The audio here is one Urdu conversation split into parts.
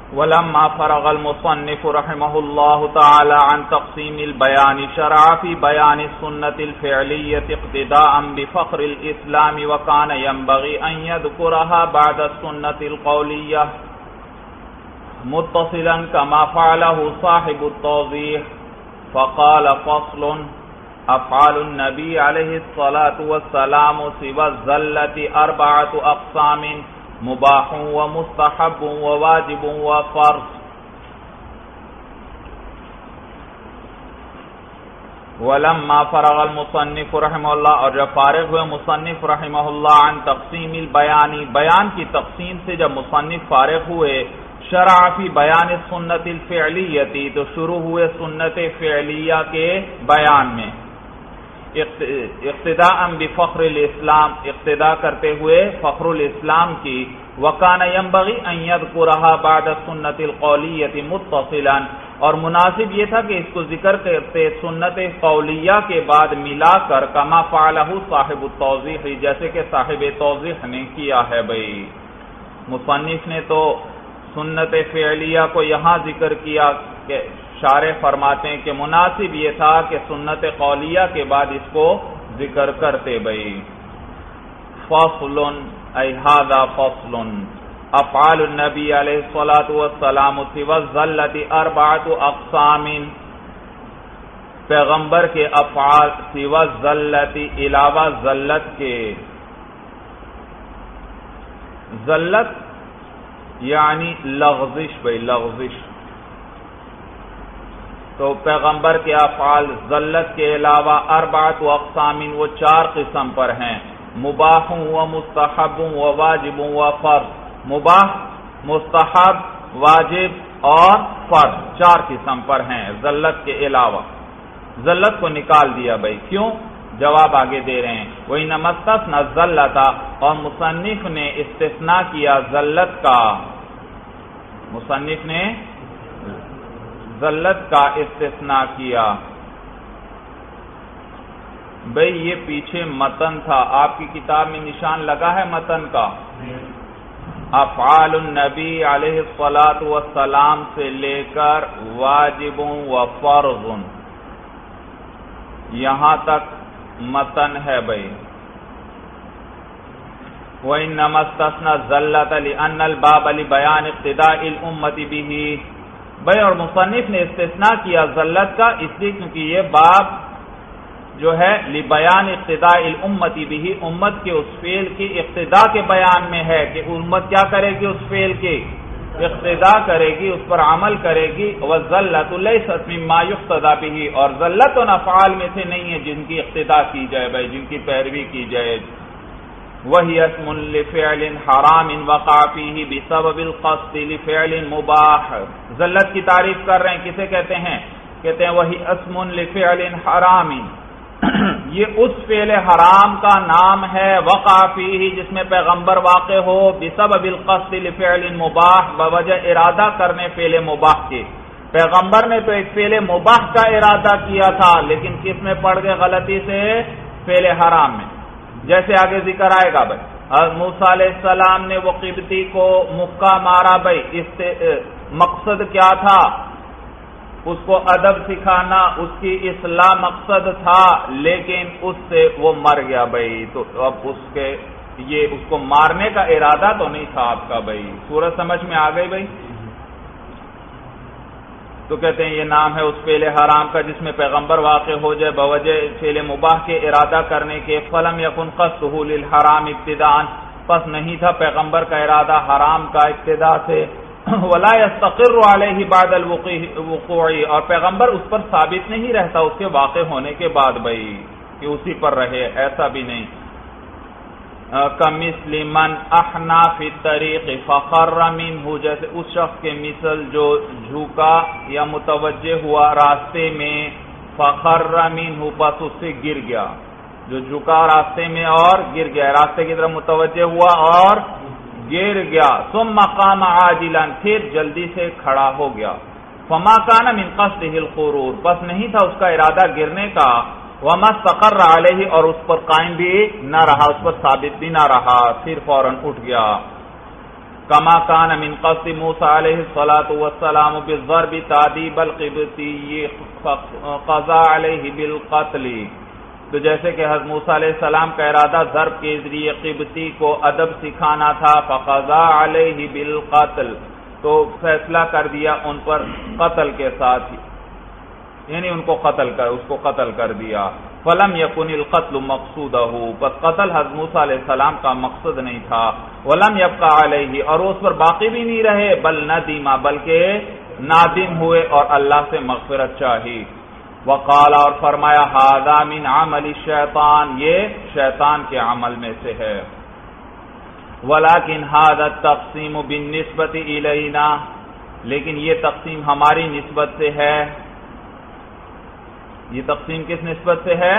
ولما فرغ المصنف رحمه الله تعالى عن تقسيم البيان شرع في بيان السنة الفعلية اقتداء بفخر الإسلام وكان ينبغي أن يذكرها بعد السنة القولية متصلا كما فعله صاحب التوضيح فقال فصل افعال النبي عليه الصلاة والسلام سوى الزلة 4 اقسام مباح ومستحب وواجب وفرض ولما فرغ المصنف رحمہ اللہ اور جب فارغ ہوئے مصنف رحمہ اللہ عن تقسیم البیان بیان کی تقسیم سے جب مصنف فارغ ہوئے شرع فی بیان سنت الفعلیتی تو شروع ہوئے سنت فعلیہ کے بیان میں اقتداء بفخر الاسلام اقتداء کرتے ہوئے فخر الاسلام کی وکان ينبغي ان يذكرها بعد سنت القولیۃ متصلا اور مناسب یہ تھا کہ اس کو ذکر کرتے سنت قولیہ کے بعد ملا کر کما فعلہ صاحب التوضیح جیسے کہ صاحب توضیح نے کیا ہے بھائی مصنف نے تو سنت فعلیہ کو یہاں ذکر کیا کہ شارح فرماتے ہیں کہ مناسب یہ تھا کہ سنت قولیہ کے بعد اس کو ذکر کرتے بھائی فصل ای ھذا فصل افعال النبی علیہ الصلاۃ والسلام سوى الزلۃ 4 اقسام پیغمبر کے افعال سوى الزلۃ علاوہ زلت کے زلت یعنی لغزش بھائی لغزش تو پیغمبر کے افعال زلت کے علاوہ 4 اقسام وہ 4 قسم پر ہیں مباح و مستحب و واجب و فرض مباح مستحب واجب اور فرض 4 قسم پر ہیں زلت کے علاوہ زلت کو نکال دیا بھائی کیوں جواب آگے دے رہے ہیں وَإِنَّمَا اسْتَثْنَى الزَّلَّةَ اور مصنف نے استثناء کیا زلت کا مصنف نے زلت کا استثناء کیا بھئی یہ پیچھے متن تھا آپ کی کتاب میں نشان لگا ہے متن کا افعال النبی علیہ الصلاۃ والسلام سے لے کر واجب و فرض یہاں تک متن ہے بھئی وَإِنَّمَا اسْتَثْنَى الزَّلَّةَ لِأَنَّ الْبَابَ لِبَيَانِ اقْتِدَاءِ الْأُمَّةِ بِهِ بھئی اور مصنف نے استثناء کیا زلت کا اس لیے کیونکہ یہ باب جو ہے لبیان اقتداء الامت به امت کے اس فعل کی اقتداء کے بیان میں ہے کہ امت کیا کرے گی اس فعل کی اقتداء کرے گی اس پر عمل کرے گی والذلۃ لیست مما یقتدى به اور ذلت ان افعال میں سے نہیں ہے جن کی اقتداء کی جائے بھائی جن کی پیروی کی جائے وہی اسم لفعل حرام وقع فيه بسبب القصد لفعل مباح ذلت کی تعریف کر رہے ہیں کسے کہتے ہیں وہی اسم لفعل حرام یہ اس فعل حرام کا نام ہے وقع فيه جس میں پیغمبر واقع ہو بسبب القصد لفعل مباح بوجہ ارادہ کرنے فعل مباح کے پیغمبر نے تو ایک فعل مباح کا ارادہ کیا تھا لیکن کس میں پڑ گئے غلطی سے فعل حرام میں جیسے آگے ذکر آئے گا بھائی موسیٰ علیہ السلام نے وہ قبطی کو مکہ مارا بھائی اس سے مقصد کیا تھا اس کو ادب سکھانا اس کی اصلاح مقصد تھا لیکن اس سے وہ مر گیا بھائی تو اب اس کو مارنے کا ارادہ تو نہیں تھا آپ کا بھائی سورج سمجھ میں آ گئی بھائی تو کہتے ہیں یہ نام ہے اس فعل حرام کا جس میں پیغمبر واقع ہو جائے بوجہ فعل مباح کے ارادہ کرنے کے فلم یکن قصدہ للحرام ابتداء پس نہیں تھا پیغمبر کا ارادہ حرام کا ابتدا سے ولا يستقر علیہ بعد الوقوع اور پیغمبر اس پر ثابت نہیں رہتا اس کے واقع ہونے کے بعد بھائی کہ اسی پر رہے ایسا بھی نہیں کمثل من احنا فی الطریق فخر منہ جیسے اس شخص کے مثل جو جھکا یا متوجہ ہوا راستے میں فخر منہ پس اس سے گر گیا جو جھکا راستے میں اور گر گیا راستے کی طرف متوجہ ہوا اور گر گیا ثم قام عاجلا پھر جلدی سے کھڑا ہو گیا فما کان من قصده الخرور بس نہیں تھا اس کا ارادہ گرنے کا وما استقر علیہ اور اس پر قائم بھی نہ رہا اس پر ثابت بھی نہ رہا پھر فوراً اٹھ گیا کما کان من قصد موسیٰ علیہ الصلاۃ والسلام بالضرب تادیب القبطی قضا علیہ بالقتل، تو جیسے کہ حضرت موسیٰ علیہ السلام کا ارادہ ضرب کے ذریعے قبطی کو ادب سکھانا تھا، فقضا علیہ بالقتل، تو فیصلہ کر دیا ان پر قتل کے ساتھ ہی، یعنی ان کو قتل کر دیا۔ فلم یکن القتل مقصودہ، بس قتل حضرت موسیٰ علیہ السلام کا مقصد نہیں تھا، ولم یبقى علیہ، اور اس پر باقی بھی نہیں رہے، بل ندیما، بلکہ نادم ہوئے اور اللہ سے مغفرت چاہی۔ وقال، اور فرمایا، ھذا من عمل الشیطان، یہ شیطان کے عمل میں سے ہے۔ ولكن هذا التقسیم بالنسبة الینا، لیکن یہ تقسیم ہماری نسبت سے ہے۔ یہ تقسیم کس نسبت سے ہے؟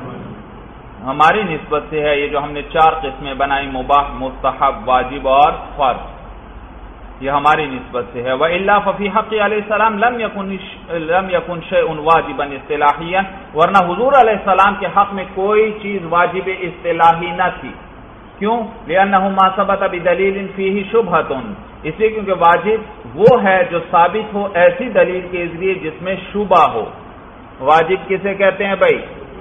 ہماری نسبت سے ہے۔ یہ جو ہم نے 4 قسمیں بنائی، مباح، مستحب، واجب اور فرض، یہ ہماری نسبت سے ہے۔ وَإِلَّا فَفِي حَقِّ علیہ السلام لم يكن شيء واجبا اصطلاحيا، ورنہ حضور علیہ السلام کے حق میں کوئی چیز واجب اصطلاحی نہ تھی۔ کیوں؟ لأنه ما ثبت بدلیل فیہ شبہۃ، اس لیے کیونکہ واجب وہ ہے جو ثابت ہو ایسی دلیل کے ذریعے جس میں شبہ ہو۔ واجب کسے کہتے ہیں بھائی؟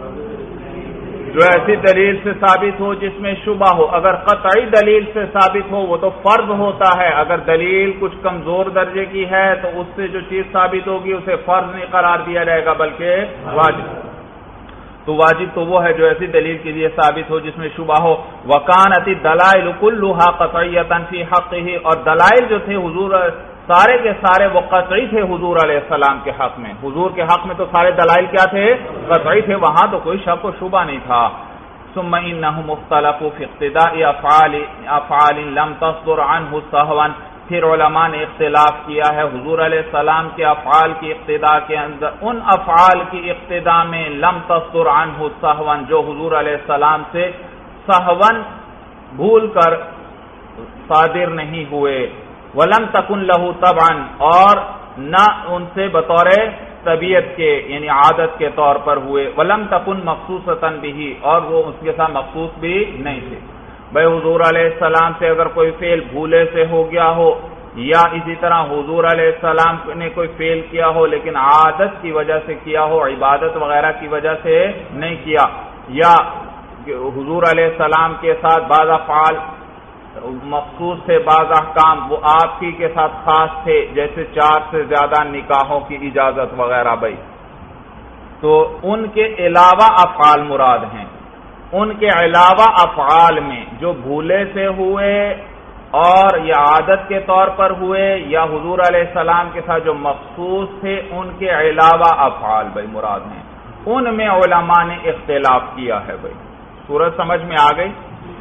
جو ایسی دلیل سے ثابت ہو جس میں شبہ ہو۔ اگر قطعی دلیل سے ثابت ہو وہ تو فرض ہوتا ہے، اگر دلیل کچھ کمزور درجے کی ہے تو اس سے جو چیز ثابت ہوگی اسے فرض نہیں قرار دیا جائے گا بلکہ واجب۔ تو واجب تو وہ ہے جو ایسی دلیل کے لیے ثابت ہو جس میں شبہ ہو۔ وَكَانَتِ الدَّلَائِلُ كُلُّهَا قَطْعِيَّةً فِي حَقِّهِ، اور دلائل جو تھے حضور سارے کے سارے وہ قطعی تھے حضور علیہ السلام کے حق میں۔ حضور کے حق میں تو سارے دلائل کیا تھے؟ قطعی تھے، وہاں تو کوئی شک و شبہ نہیں تھا۔ ثم انہم اختلفوا فی اقتداء افعال لم تصدر عنہ سہوا، پھر علماء نے اختلاف کیا ہے حضور علیہ السلام کے افعال کی اقتداء کے اندر، ان افعال کی اقتداء میں لم تصدر عنہ سہوا، جو حضور علیہ السلام سے سہوا بھول کر صادر نہیں ہوئے۔ وَلَمْ تَكُنْ لَهُ طَبْعًا، اور نہ ان سے بطور طبیعت کے یعنی عادت کے طور پر ہوئے۔ وَلَمْ تَكُنْ مَخْصُوصَةً بِهِ، اور وہ اس کے ساتھ مخصوص بھی نہیں تھے۔ بھائی حضور علیہ السلام سے اگر کوئی فعل بھولے سے ہو گیا ہو، یا اسی طرح حضور علیہ السلام نے کوئی فعل کیا ہو لیکن عادت کی وجہ سے کیا ہو، عبادت وغیرہ کی وجہ سے نہیں کیا، یا حضور علیہ السلام کے ساتھ بعض افعال مخصوص تھے، بعض احکام وہ آپ ہی کے ساتھ خاص تھے، جیسے 4 سے زیادہ نکاحوں کی اجازت وغیرہ بھائی، تو ان کے علاوہ افعال مراد ہیں۔ ان کے علاوہ افعال میں جو بھولے سے ہوئے اور یا عادت کے طور پر ہوئے یا حضور علیہ السلام کے ساتھ جو مخصوص تھے، ان کے علاوہ افعال بھائی مراد ہیں، ان میں علماء نے اختلاف کیا ہے بھائی۔ صورت سمجھ میں آ گئی؟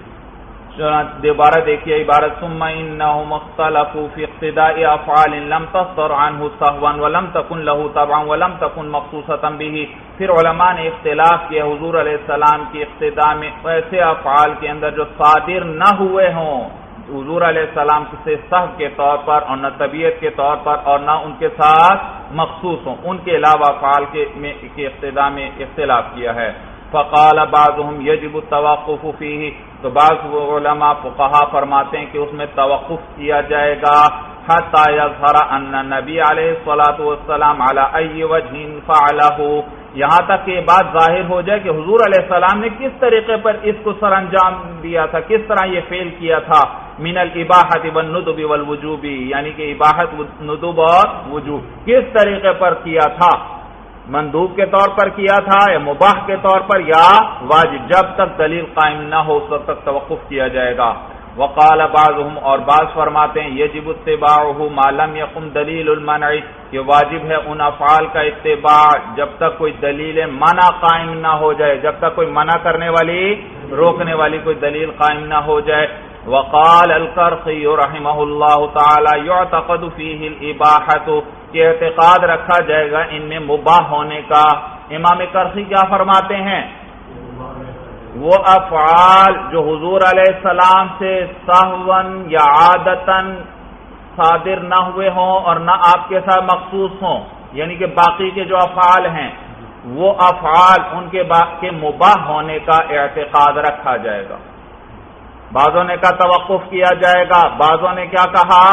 دوبارہ دیکھیے عبارت، ثم انہم اختلفوا فی اقتداء افعال لم تصدر عنہ سہوا ولم تکن لہ طبعا ولم تکن مخصوصۃ بہ، پھر علماء نے اختلاف کیا حضور علیہ السلام کی اقتداء میں ایسے افعال کے اندر جو صادر نہ ہوئے ہوں حضور علیہ السلام سے سہو کے طور پر اور نہ طبیعت کے طور پر اور نہ ان کے ساتھ مخصوص ہوں، ان کے علاوہ افعال کی اقتداء میں اختلاف کیا ہے۔ فقال بعضهم يجب التوقف فيه، تو بعض علماء فقہا فرماتے ہیں کہ اس میں توقف کیا جائے گا حتى يظهر ان النبي علیہ الصلوۃ والسلام على اي وجه فعله، یہاں تک کہ یہ بات ظاہر ہو جائے کہ حضور علیہ السلام نے کس طریقے پر اس کو سر انجام دیا تھا، کس طرح یہ فعل کیا تھا، من الاباحۃ والندب والوجوب، یعنی کہ اباحت، ندب اور وجوب کس طریقے پر کیا تھا، مندوب کے طور پر کیا تھا یا مباح کے طور پر یا واجب، جب تک دلیل قائم نہ ہو اس وقت تک توقف کیا جائے گا۔ وقال بعضهم، اور بعض فرماتے ہیں یجب اتباعه ما لم يقم دلیل المنع، یہ واجب ہے ان افعال کا اتباع جب تک کوئی دلیل منع قائم نہ ہو جائے، جب تک کوئی منع کرنے والی روکنے والی کوئی دلیل قائم نہ ہو جائے۔ وقال القرخی رحمہ اللہ تعالی یعتقد فیہ الاباحۃ، کہ اعتقاد رکھا جائے گا ان میں مباح ہونے کا۔ امام کرخی کیا فرماتے ہیں؟ وہ افعال جو حضور علیہ السلام سے سہواً یا عادتاً صادر نہ ہوئے ہوں اور نہ آپ کے ساتھ مخصوص ہوں، یعنی کہ باقی کے جو افعال ہیں وہ افعال ان کے مباح ہونے کا اعتقاد رکھا جائے گا۔ بعضوں نے کہا توقف کیا جائے گا، بعضوں نے کیا کہا،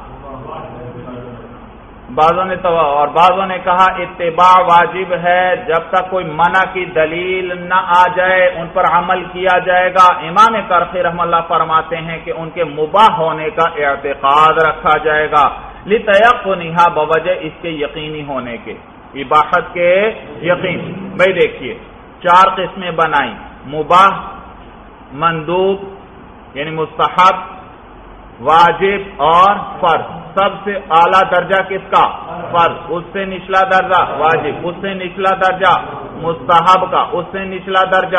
اور بعضوں نے کہا اتباع واجب ہے، جب تک کوئی منع کی دلیل نہ آ جائے ان پر عمل کیا جائے گا۔ امام کرخی رحمہ اللہ فرماتے ہیں کہ ان کے مباح ہونے کا اعتقاد رکھا جائے گا، لتیقنھا، بوجہ اس کے یقینی ہونے کے، اباحت کے یقین۔ بھائی دیکھیے 4 قسمیں بنائیں، مباح، مندوب یعنی مستحب، واجب اور فرض۔ سب سے اعلیٰ درجہ کس کا؟ فرض، اس سے نچلا درجہ واجب، اس سے نچلا درجہ مستحب کا، اس سے نچلا درجہ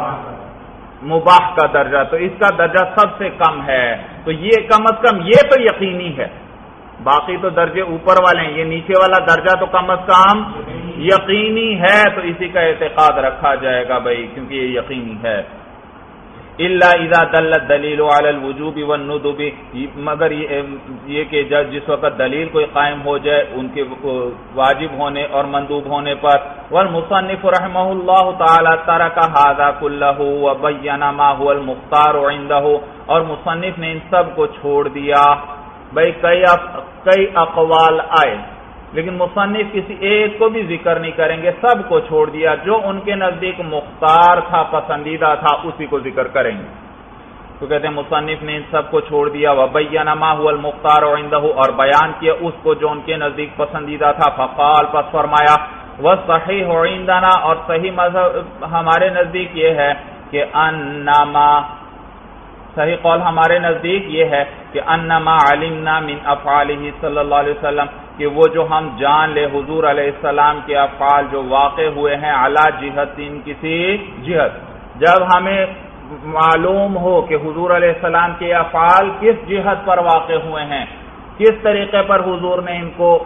مباح کا درجہ، تو اس کا درجہ سب سے کم ہے، تو یہ کم از کم یہ تو یقینی ہے، باقی تو درجے اوپر والے ہیں، یہ نیچے والا درجہ تو کم از کم یقینی ہے، تو اسی کا اعتقاد رکھا جائے گا بھائی، کیونکہ یہ یقینی ہے۔ الا اذا دل الدلیل علی الوجوب والندب، مگر یہ کہ جس وقت دلیل کوئی قائم ہو جائے ان کے واجب ہونے اور مندوب ہونے پر۔ والمصنف رحمہ اللہ تعالی ترک هذا كله وبين ما هو المختار عنده، اور مصنف نے ان سب کو چھوڑ دیا۔ بھائی کئی اقوال آئے لیکن مصنف کسی ایک کو بھی ذکر نہیں کریں گے، سب کو چھوڑ دیا، جو ان کے نزدیک مختار تھا، پسندیدہ تھا، اسی کو ذکر کریں گے۔ تو کہتے ہیں مصنف نے ان سب کو چھوڑ دیا، وَبَيَّنَ مَا هُوَ الْمُخْتَارُ عِنْدَهُ، اور بیان کیا اس کو جو ان کے نزدیک پسندیدہ تھا، فقال، پس فرمایا، وَالصَّحِيحُ عِنْدَنَا، اور صحیح مذہب ہمارے نزدیک یہ ہے کہ انما، صحیح قول ہمارے نزدیک یہ ہے کہ انما علمنا من افعالہ صلی اللہ علیہ وسلم، کہ وہ جو ہم جان لے حضور علیہ السلام کے افعال جو واقع ہوئے ہیں علی جہت، کسی جہت، جب ہمیں معلوم ہو کہ حضور علیہ السلام کے افعال کس جہت پر واقع ہوئے ہیں، کس طریقے پر حضور نے ان کو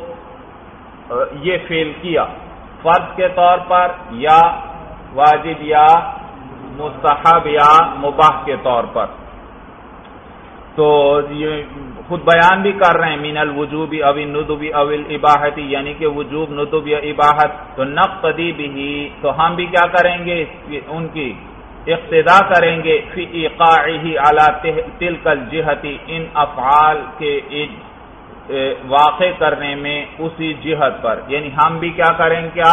یہ فعل کیا، فرض کے طور پر یا واجب یا مستحب یا مباح کے طور پر، تو یہ خود بیان بھی کر رہے ہیں، من الوجوب او الندب او الاباحت، یعنی کہ وجوب، ندب یا اباحت، تو نقتدی بہ، تو ہم بھی کیا کریں گے، ان کی اقتدا کریں گے، فی ایقاعہ علی تلک الجہت، ان افعال کے واقع کرنے میں اسی جہت پر، یعنی ہم بھی کیا کریں، کیا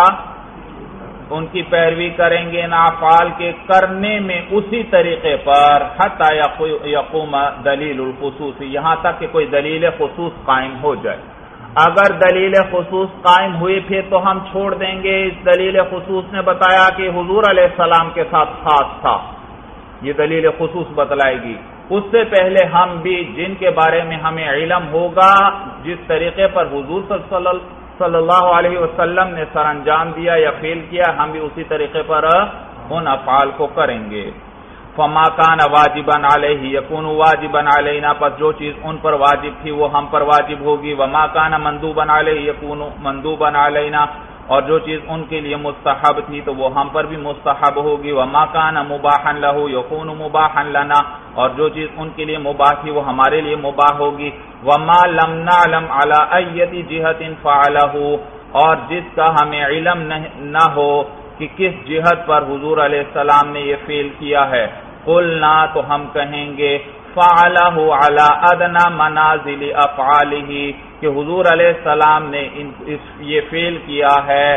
ان کی پیروی کریں گے ان افعال کے کرنے میں اسی طریقے پر، حتی یقوم دلیل الخصوص، یہاں تک کہ کوئی دلیل خصوص قائم ہو جائے۔ اگر دلیل خصوص قائم ہوئی پھر تو ہم چھوڑ دیں گے، اس دلیل خصوص نے بتایا کہ حضور علیہ السلام کے ساتھ خاص تھا، یہ دلیل خصوص بتلائے گی۔ اس سے پہلے ہم بھی جن کے بارے میں ہمیں علم ہوگا، جس طریقے پر حضور صلی اللہ علیہ وسلم نے سر انجام دیا یا فعل کیا، ہم بھی اسی طریقے پر ان افعال کو کریں گے۔ فما کان واجبا علیہ یکون واجبا علینا، پس جو چیز ان پر واجب تھی وہ ہم پر واجب ہوگی، وما کان مندوبا علیہ یکون مندوبا علینا، اور جو چیز ان کے لیے مستحب تھی تو وہ ہم پر بھی مستحب ہوگی، وما کان مباحا لہ یکون مباحا لنا، اور جو چیز ان کے لیے مباح تھی وہ ہمارے لیے مباح ہوگی، وما لم نعلم علی ایت جہت فعلہ، اور جس کا ہمیں علم نہ ہو کہ کس جہت پر حضور علیہ السلام نے یہ فعل کیا ہے، قلنا، تو ہم کہیں گے، فعلہ علی ادنی منازل افعالہ، کہ حضور علیہ السلام نے یہ فعل کیا ہے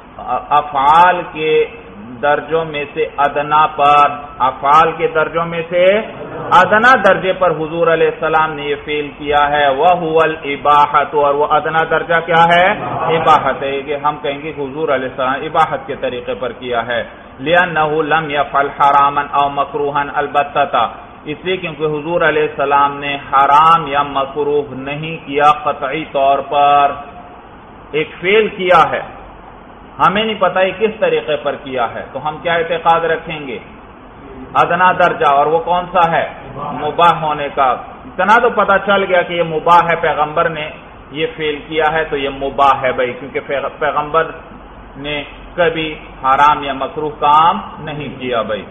افعال کے درجوں میں سے ادنا پر، افعال کے درجوں میں سے ادنا درجے پر حضور علیہ السلام نے یہ فعل کیا ہے، وَهُوَ الْإِبَاحَةُ، اور وہ ادنا درجہ کیا ہے، اباحت ہے، کہ ہم کہیں گے کہ حضور علیہ السلام اباحت کے طریقے پر کیا ہے، لِأَنَّهُ لَمْ يَفْعَلْ حَرَامًا أَوْ مَكْرُوهًا الْبَتَّةً، اس لیے کیونکہ حضور علیہ السلام نے حرام یا مکروہ نہیں کیا قطعی طور پر، ایک فعل کیا ہے، ہمیں نہیں پتہ یہ کس طریقے پر کیا ہے، تو ہم کیا اعتقاد رکھیں گے، ادنا درجہ، اور وہ کون سا ہے، مباح ہونے کا۔ اتنا تو پتہ چل گیا کہ یہ مباح ہے، پیغمبر نے یہ فعل کیا ہے تو یہ مباح ہے بھائی، کیونکہ پیغمبر نے کبھی حرام یا مکروہ کام نہیں کیا بھائی۔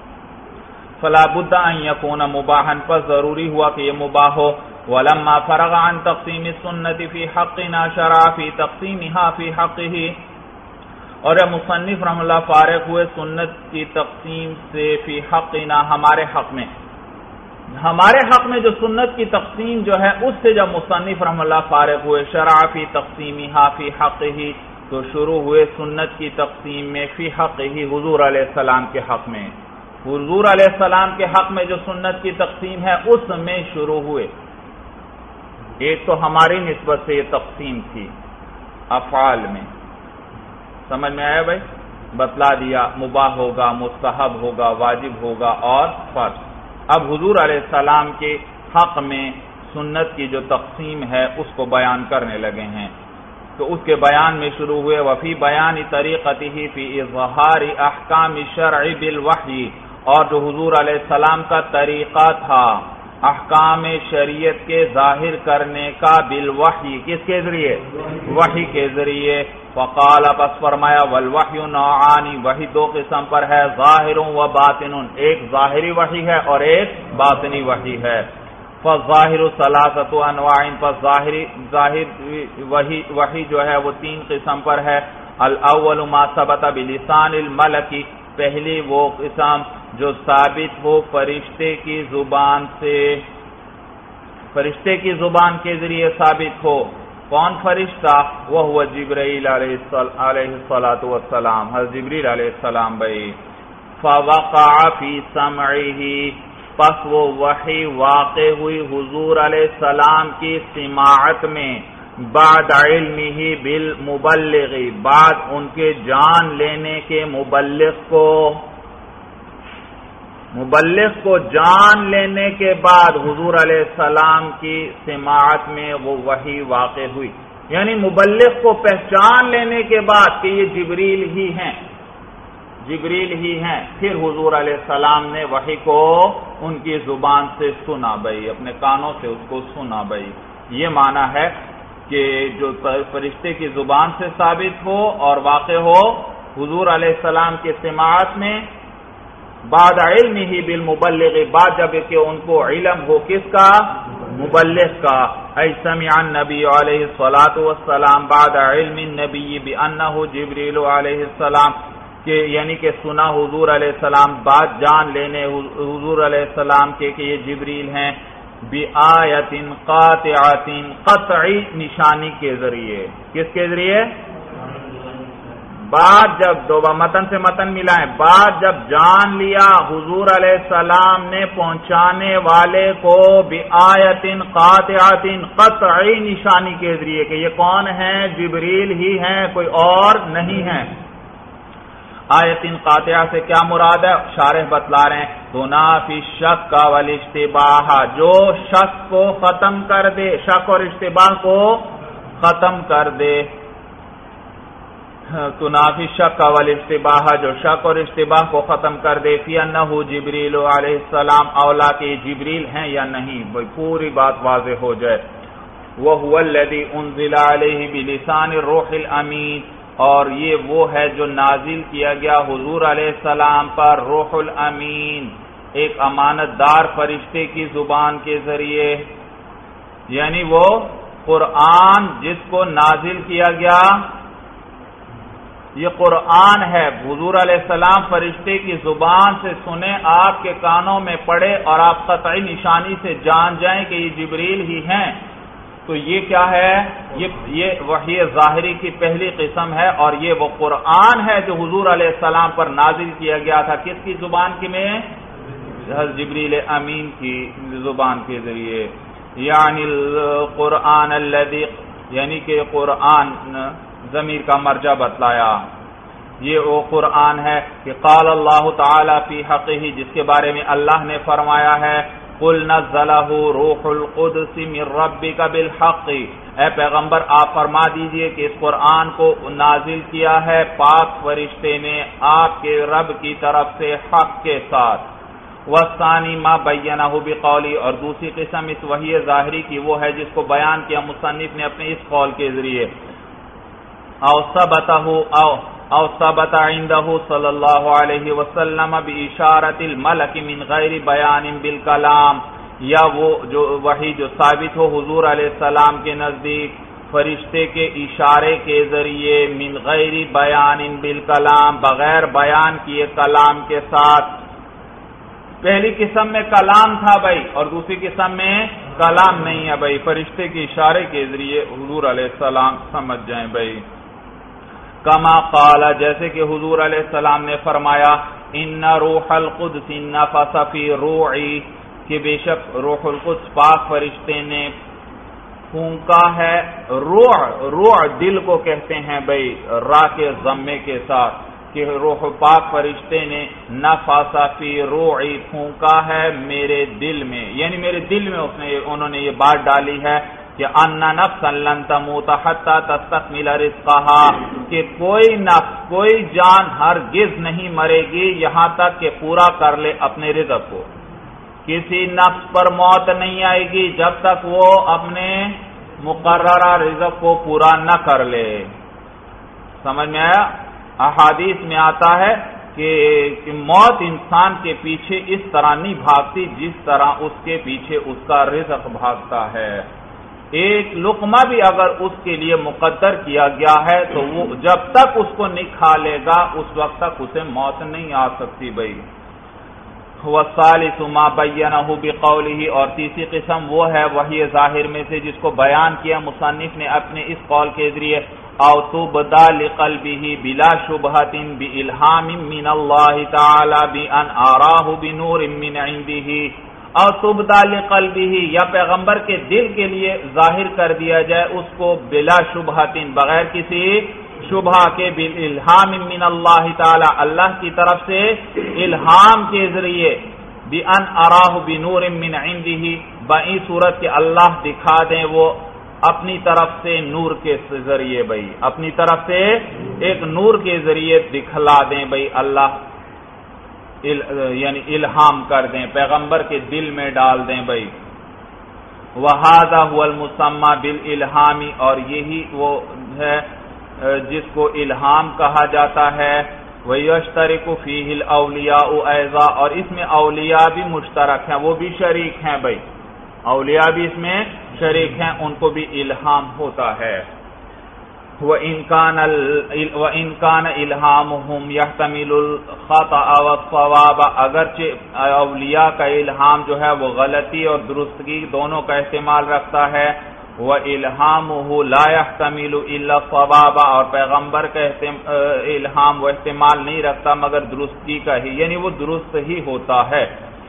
فلا بد ان یکون مباحا، پس ضروری ہوا کہ یہ مباح ہو۔ ولما فرغ عن تقسیم السنت فی حقنا شرع فی تقسیمها فی حقه، اور مصنف رحمہ اللہ فارغ ہوئے سنت کی تقسیم سے فی حقنا، ہمارے حق میں، ہمارے حق میں جو سنت کی تقسیم جو ہے اس سے جب مصنف رحمہ اللہ فارغ ہوئے، شرع فی تقسیمہا فی حقہ، تو شروع ہوئے سنت کی تقسیم میں فی حقہ، حضور علیہ السلام کے حق میں، حضور علیہ السلام کے حق میں جو سنت کی تقسیم ہے اس میں شروع ہوئے۔ ایک تو ہماری نسبت سے یہ تقسیم تھی افعال میں، سمجھ میں آیا بھائی؟ بتلا دیا مباح ہوگا، مستحب ہوگا، واجب ہوگا اور فرض۔ اب حضور علیہ السلام کے حق میں سنت کی جو تقسیم ہے اس کو بیان کرنے لگے ہیں، تو اس کے بیان میں شروع ہوئے وفی بیان طریقتہ فی اظہار احکام الشرع بالوحی، اور جو حضور علیہ السلام کا طریقہ تھا احکام شریعت کے ظاہر کرنے کا بالوحی، کس کے ذریعے؟ وحی کے ذریعے۔ فقال پس فرمایا والوحی نوعان، وحی دو قسم پر ہے، ظاہر و باطن، ایک ظاہری وحی ہے اور ایک باطنی وحی ہے۔ فالظاہر ثلاثۃ انواع، پس ظاہر وحی جو ہے وہ تین قسم پر ہے۔ الاول ما ثبت بلسان الملک، پہلی وہ قسم جو ثابت ہو فرشتے کی زبان سے، فرشتے کی زبان کے ذریعے ثابت ہو۔ کون فرشتہ؟ وہ جبرائیل علیہ الصلاۃ والسلام، حضرت جبریل علیہ السلام بھائی۔ فوقع فی سمعہ، پس وہ وحی واقع ہوئی حضور علیہ السلام کی سماعت میں، بعد علمہ بالمبلغ، بعد ان کے جان لینے کے مبلغ کو جان لینے کے بعد حضور علیہ السلام کی سماعت میں وہ وحی واقع ہوئی، یعنی مبلغ کو پہچان لینے کے بعد کہ یہ جبریل ہی ہیں، پھر حضور علیہ السلام نے وحی کو ان کی زبان سے سنا بھائی، اپنے کانوں سے اس کو سنا بھائی۔ یہ معنی ہے کہ جو فرشتے کی زبان سے ثابت ہو اور واقع ہو حضور علیہ السلام کے سماعت میں، بعد علمہ بالمبلغ، بعد جب کہ ان کو علم ہو کس کا؟ مبلغ کا۔ ای سمع النبی علیہ الصلاۃ والسلام بعد علم النبی بانہ جبریل علیہ السلام، کہ یعنی کہ سنا حضور علیہ السلام بعد جان لینے حضور علیہ السلام کے کہ یہ جبریل ہیں، بآیت قاطعۃ، قطعی نشانی کے ذریعے۔ کس کے ذریعے؟ بعد جب دو متن سے متن ملائیں، بعد جب جان لیا حضور علیہ السلام نے پہنچانے والے کو بآیت قاطعۃ، قطعی نشانی کے ذریعے کہ یہ کون ہیں؟ جبریل ہی ہیں، کوئی اور نہیں ہیں۔ آیت قاطعہ سے کیا مراد ہے؟ شارح بتلا رہے ہیں تنافی الشک والاشتباہ، جو شک کو ختم کر دے، شک اور اشتباہ کو ختم کر دے۔ تنافی الشک والاشتباہ، جو شک اور اشتباہ کو ختم کر دے، فی انہ جبریل علیہ السلام، اولا کہ جبریل ہیں یا نہیں، پوری بات واضح ہو جائے۔ وَهُوَ الَّذِي أُنزِلَ عَلَيْهِ بِلِسَانِ الرُّوحِ الْأَمِينِ، اور یہ وہ ہے جو نازل کیا گیا حضور علیہ السلام پر روح الامین، ایک امانت دار فرشتے کی زبان کے ذریعے، یعنی وہ قرآن جس کو نازل کیا گیا، یہ قرآن ہے، حضور علیہ السلام فرشتے کی زبان سے سنیں، آپ کے کانوں میں پڑے اور آپ قطعی نشانی سے جان جائیں کہ یہ جبریل ہی ہیں، تو یہ کیا ہے؟ یہ وحی ظاہری کی پہلی قسم ہے، اور یہ وہ قرآن ہے جو حضور علیہ السلام پر نازل کیا گیا تھا، کس کی زبان کی میں؟ جبریل امین کی زبان کے ذریعے۔ یعنی القرآن الذی، یعنی کہ قرآن ضمیر کا مرجع بتلایا، یہ وہ قرآن ہے کہ قال اللہ تعالی فی حقہ، جس کے بارے میں اللہ نے فرمایا ہے قل نزلہ روح القدس من ربک بالحق، اے پیغمبر آپ فرما دیجئے کہ اس قرآن کو نازل کیا ہے پاک فرشتے نے آپ کے رب کی طرف سے حق کے ساتھ۔ والثانی ما بینہ بقولی، اور دوسری قسم اس وحی ظاہری کی وہ ہے جس کو بیان کیا مصنف نے اپنے اس قول کے ذریعے، او ثبت عنده صلی اللہ علیہ وسلم باشارۃ الملک من غیر بیان بالکلام، یا وہ جو وحی جو ثابت ہو حضور علیہ السلام کے نزدیک فرشتے کے اشارے کے ذریعے، من غیر بیان بالکلام، بغیر بیان کیے کلام کے ساتھ، پہلی قسم میں کلام تھا بھائی اور دوسری قسم میں کلام نہیں ہے بھائی، فرشتے کے اشارے کے ذریعے حضور علیہ السلام سمجھ جائیں بھائی۔ کما قال، جیسے کہ حضور علیہ السلام نے فرمایا، ان روح القدس نفث فی روعی، کہ بے شک روح القدس پاک فرشتے نے پھونکا ہے۔ روح دل کو کہتے ہیں بھائی را کے ضمے کے ساتھ، کہ روح پاک فرشتے نے نفث فی روعی، پھونکا ہے میرے دل میں، یعنی میرے دل میں انہوں نے یہ بات ڈالی ہے کہ ان نفسا لن تموت حتی تستکمل رزقها، کہ کوئی نفس، کوئی جان ہرگز نہیں مرے گی یہاں تک کہ پورا کر لے اپنے رزق کو۔ کسی نفس پر موت نہیں آئے گی جب تک وہ اپنے مقررہ رزق کو پورا نہ کر لے۔ سمجھ میں آیا؟ احادیث میں آتا ہے کہ موت انسان کے پیچھے اس طرح نہیں بھاگتی جس طرح اس کے پیچھے اس کا رزق بھاگتا ہے۔ ایک لقمہ بھی اگر اس کے لیے مقدر کیا گیا ہے تو وہ جب تک اس کو نہیں کھا لے گا اس وقت تک اسے موت نہیں آ سکتی بھائی۔ والثالث ما بینہ بقولہ، اور تیسری قسم وہ ہے وحی ظاہر میں سے جس کو بیان کیا مصنف نے اپنے اس قول کے ذریعے، او تبدا لقلبہ بلا شبہۃ بالہام من اللہ تعالی بان آراہ بنور من عنده، او تبدا لقلبہ، یا پیغمبر کے دل کے لیے ظاہر کر دیا جائے اس کو بلا شبہۃ، بغیر کسی شبہ کے، بالالہام من اللہ تعالی، اللہ کی طرف سے الہام کے ذریعے، بان آراہ بنور من عنده، بئی صورت کہ اللہ دکھا دیں وہ اپنی طرف سے نور کے ذریعے بھائی، اپنی طرف سے ایک نور کے ذریعے دکھلا دیں بھائی اللہ، یعنی الہام کر دیں، پیغمبر کے دل میں ڈال دیں بھائی۔ وَهَذَا هُوَ الْمُسَمَّى بِالْإِلْهَامِ، اور یہی وہ ہے جس کو الہام کہا جاتا ہے۔ وَيَشْتَرِكُ فِيهِ الْأَوْلِيَاءُ أَيْضًا، اور اس میں اولیاء بھی مشترک ہیں، وہ بھی شریک ہیں بھائی، اولیاء بھی اس میں شریک ہیں، ان کو بھی الہام ہوتا ہے۔ وَإِنْ كَانَ إِلْهَامُهُمْ يَحْتَمِلُ الْخَطَأَ وَالصَّوَابَ، اگرچہ اولیاء کا الہام جو ہے وہ غلطی اور درستگی دونوں کا احتمال رکھتا ہے، وَإِلْهَامُهُ لَا يَحْتَمِلُ إِلَّا الصَّوَابَ، اور پیغمبر کا الہام وہ احتمال نہیں رکھتا مگر درستگی کا ہی، یعنی وہ درست ہی ہوتا ہے۔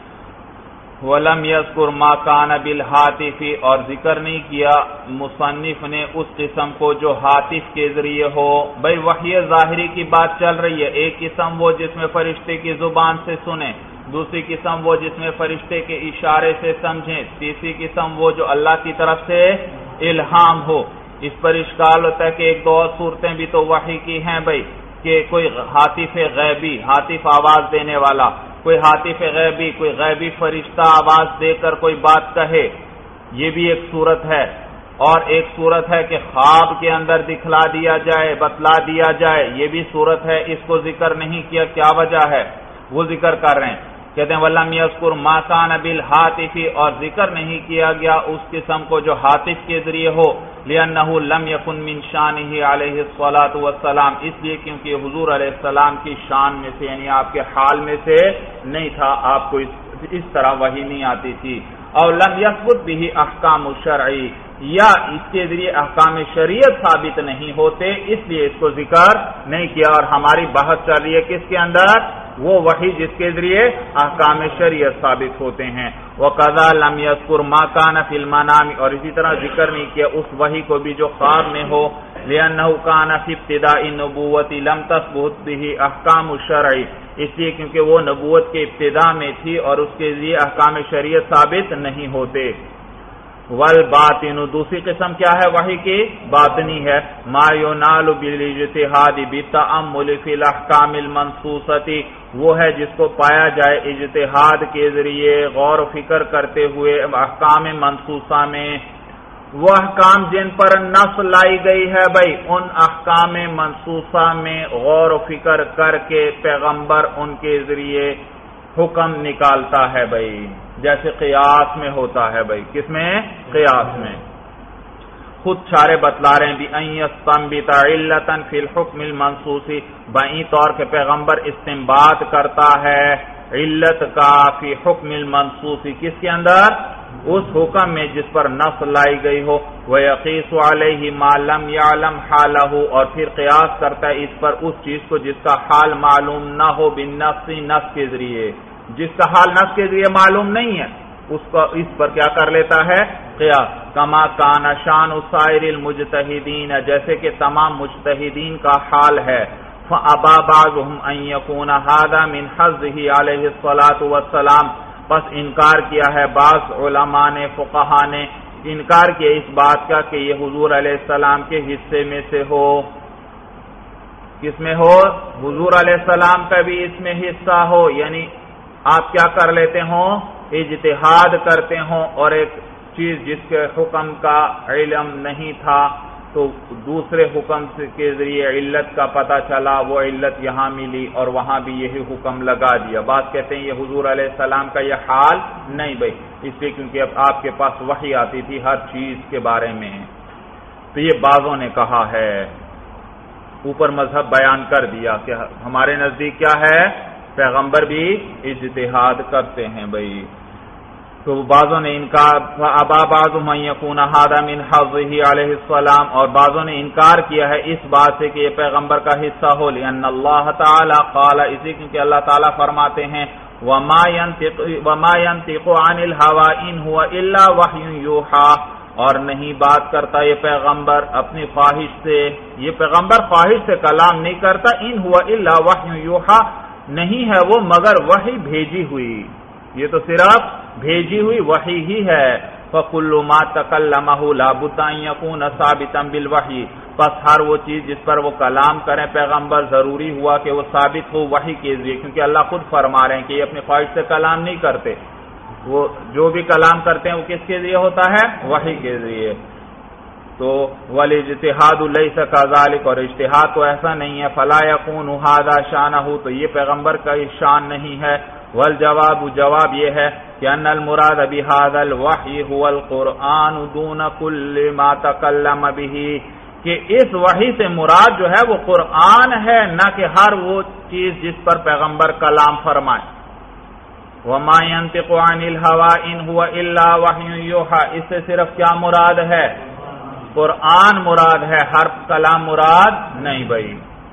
وَلَمْ يَذْكُرْ مَا كَانَ بِالْهَاتِفِ، اور ذکر نہیں کیا مصنف نے اس قسم کو جو ہاتف کے ذریعے ہو۔ بھئی وحی ظاہری کی بات چل رہی ہے، ایک قسم وہ جس میں فرشتے کی زبان سے سنیں، دوسری قسم وہ جس میں فرشتے کے اشارے سے سمجھیں، تیسری قسم وہ جو اللہ کی طرف سے الہام ہو۔ اس پر اشکال ہوتا ہے کہ ایک دو اور صورتیں بھی تو وحی کی ہیں بھئی، کہ کوئی ہاتف غیبی، ہاتف آواز دینے والا، کوئی ہاتف غیبی، کوئی غیبی فرشتہ آواز دے کر کوئی بات کہے، یہ بھی ایک صورت ہے۔ اور ایک صورت ہے کہ خواب کے اندر دکھلا دیا جائے، بتلا دیا جائے، یہ بھی صورت ہے۔ اس کو ذکر نہیں کیا، کیا وجہ ہے؟ وہ ذکر کر رہے ہیں، کہتے ہیں وَلَمْ يَذْكُرْ مَا كَانَ بِالْهَاتِفِ، اور ذکر نہیں کیا گیا اس قسم کو جو ہاتف کے ذریعے ہو، لِأَنَّهُ لَمْ يَكُنْ مِنْ شَانِهِ عَلَيْهِ الصَّلَاةُ وَالسَّلَامُ، اس لیے کیونکہ حضور علیہ السلام کی شان میں سے، یعنی آپ کے حال میں سے نہیں تھا، آپ کو اس طرح وحی نہیں آتی تھی۔ اور لم يثبت به احکام الشرعی، یا اس کے ذریعے احکام شریعت ثابت نہیں ہوتے، اس لیے اس کو ذکر نہیں کیا۔ اور ہماری بحث چل رہی ہے کس کے اندر؟ وہ وحی جس کے ذریعے احکام شریعت ثابت ہوتے ہیں۔ وَقَذَا لَمْ يَذْكُرْ مَا كَانَ فِي الْمَنَامِ، اور اسی طرح ذکر نہیں کیا اس وحی کو بھی جو خواب میں ہو، لِأَنَّهُ كَانَ فِي ابْتِدَاءِ النُّبُوَّةِ لَمْ تَثْبُتْ بِهِ أَحْكَامُ الشَّرْعِ، اس لیے کیونکہ وہ نبوت کے ابتدا میں تھی اور اس کے لیے احکام شریعت ثابت نہیں ہوتے۔ والباطن، دوسری قسم کیا ہے وحی کی؟ باطنی ہے۔ ما ينال بالاجتہاد بالتأمل فی الاحکام المنصوصۃ، وہ ہے جس کو پایا جائے اجتہاد کے ذریعے غور و فکر کرتے ہوئے احکام منصوصہ میں، وہ احکام جن پر نص لائی گئی ہے بھائی، ان احکام منصوصہ میں غور و فکر کر کے پیغمبر ان کے ذریعے حکم نکالتا ہے بھائی، جیسے قیاس میں ہوتا ہے بھائی۔ کس میں؟ قیاس میں۔ خود شارح بتلا رہے ہیں بِأَن يَسْتَنبِطَ عِلَّةً فِي الْحُكْمِ الْمَنصُوصِ، بائیں طور کے پیغمبر استنباط کرتا ہے علت کا فی حکم المنصوص، کس کے اندر؟ اس حکم میں جس پر نص لائی گئی ہو، وَيَقِيسُ عَلَيْهِ مَا لَمْ يَعْلَمْ حَالَهُ، اور پھر قیاس کرتا ہے اس پر اس چیز کو جس کا حال معلوم نہ ہو، بالنص، نص کے ذریعے، جس کا حال نص کے ذریعے معلوم نہیں ہے اس پر کیا کر لیتا ہے؟ قیاس۔ کما کان شان سائر المجتہدین، جیسے کہ تمام مجتہدین کا حال ہے، فَأَبَى بَعْضُهُمْ أَن يَكُونَ هَذَا مِنْ حَظِّهِ عَلَيْهِ الصَّلَاةُ وَالسَّلَامُ، پس انکار کیا ہے بعض علماء نے، فقہا نے انکار کیا اس بات کا کہ یہ حضور علیہ السلام کے حصے میں سے ہو۔ کس میں ہو؟ حضور علیہ السلام کا بھی اس میں حصہ ہو، یعنی آپ کیا کر لیتے ہوں؟ اجتہاد کرتے ہوں، اور ایک چیز جس کے حکم کا علم نہیں تھا تو دوسرے حکم کے ذریعے علت کا پتہ چلا، وہ علت یہاں ملی اور وہاں بھی یہی حکم لگا دیا۔ بعض کہتے ہیں یہ حضور علیہ السلام کا یہ حال نہیں بھائی، اس لیے کیونکہ اب آپ کے پاس وحی آتی تھی ہر چیز کے بارے میں، تو یہ بعضوں نے کہا ہے۔ اوپر مذہب بیان کر دیا کہ ہمارے نزدیک کیا ہے؟ پیغمبر بھی اجتہاد کرتے ہیں بھائی، تو بعضوں نے انکار، ابا بعضهم ان يكون هذا من حظه عليه السلام، اور بعضوں نے انکار کیا ہے اس بات سے کہ یہ پیغمبر کا حصہ ہو، لأن اللہ تعالی قال، اسی کیونکہ اللہ تعالی فرماتے ہیں وما ينطق عن الهوى ان هو الا وحی یوحى، اور نہیں بات کرتا یہ پیغمبر اپنی خواہش سے، یہ پیغمبر خواہش سے کلام نہیں کرتا، ان هو الا وحی یوحى، نہیں ہے وہ مگر وحی بھیجی ہوئی، یہ تو صرف بھیجی ہوئی وحی ہی ہے۔ فَكُلُّ مَا تَكَلَّمَهُ لَا بُدَّ أَن يَكُونَ ثَابِتًا بِالْوَحْيِ، بس ہر وہ چیز جس پر وہ کلام کریں پیغمبر ضروری ہوا کہ وہ ثابت ہو وحی کے ذریعے، کیونکہ اللہ خود فرما رہے ہیں کہ یہ اپنی خواہش سے کلام نہیں کرتے، وہ جو بھی کلام کرتے ہیں وہ کس کے ذریعے ہوتا ہے؟ وحی کے ذریعے۔ تو وَالِاجْتِهَادُ لَيْسَ كَذَلِكَ، اور اجتہاد تو ایسا نہیں ہے، فَلَا يَكُونُ هَذَا شَأْنُهُ، تو یہ پیغمبر کا شان نہیں ہے۔ والجواب، جواب یہ ہے کہ ان المراد بهذا الوحی هو القرآن دون كل ما تکلم به، کہ اس وحی سے مراد جو ہے وہ قرآن ہے، نہ کہ ہر وہ چیز جس پر پیغمبر کلام فرمائے۔ وما ينطق عن الهوى ان هو الا وحی یوحى، اس سے صرف کیا مراد ہے؟ قرآن مراد ہے، ہر کلام مراد نہیں بھائی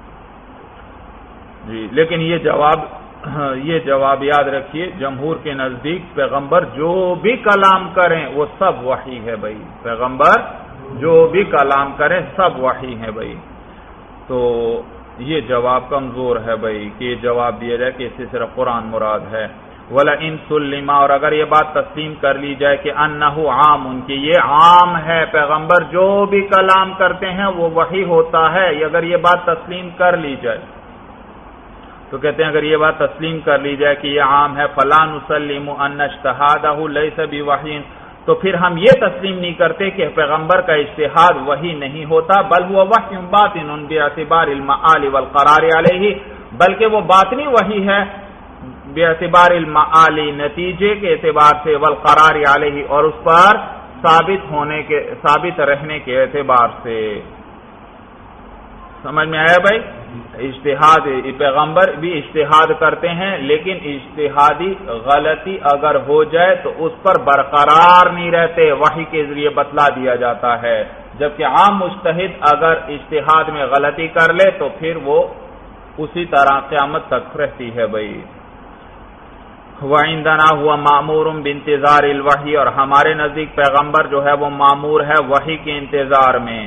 جی۔ لیکن یہ جواب یاد رکھیے، جمہور کے نزدیک پیغمبر جو بھی کلام کریں وہ سب وحی ہے بھائی، پیغمبر جو بھی کلام کریں سب وحی ہے بھائی، تو یہ جواب کمزور ہے بھائی کہ یہ جواب دیا جائے کہ اس سے صرف قرآن مراد ہے۔ وَلَئِن سُلِّمَ، اور اگر یہ بات تسلیم کر لی جائے کہ انہ عام، ان کی یہ عام ہے، پیغمبر جو بھی کلام کرتے ہیں وہ وحی ہوتا ہے، اگر یہ بات تسلیم کر لی جائے تو کہتے ہیں اگر یہ بات تسلیم کر لی جائے کہ یہ عام ہے، فَلَا نُسَلِّمُ أَنَّ اجْتِهَادَهُ لَيْسَ بِوَحْيٍ، تو پھر ہم یہ تسلیم نہیں کرتے کہ پیغمبر کا اجتہاد وحی نہیں ہوتا، بل هو وحی باطن باعتبار المعال والقرار علیہ، بلکہ وہ باطنی وحی ہے باعتبار المعال، نتیجے کے اعتبار سے، والقرار علیہ، اور اس پر ثابت رہنے کے اعتبار سے۔ سمجھ میں آیا بھائی؟ اجتہاد، پیغمبر بھی اجتہاد کرتے ہیں، لیکن اجتہادی غلطی اگر ہو جائے تو اس پر برقرار نہیں رہتے، وحی کے ذریعے بتلا دیا جاتا ہے، جبکہ عام مجتہد اگر اجتہاد میں غلطی کر لے تو پھر وہ اسی طرح قیامت تک رہتی ہے بھائی۔ وَعِندَنَا هُوَ مَأْمُورٌ بِانتِظَارِ الْوَحْيِ، اور ہمارے نزدیک پیغمبر جو ہے وہ مامور ہے وحی کے انتظار میں۔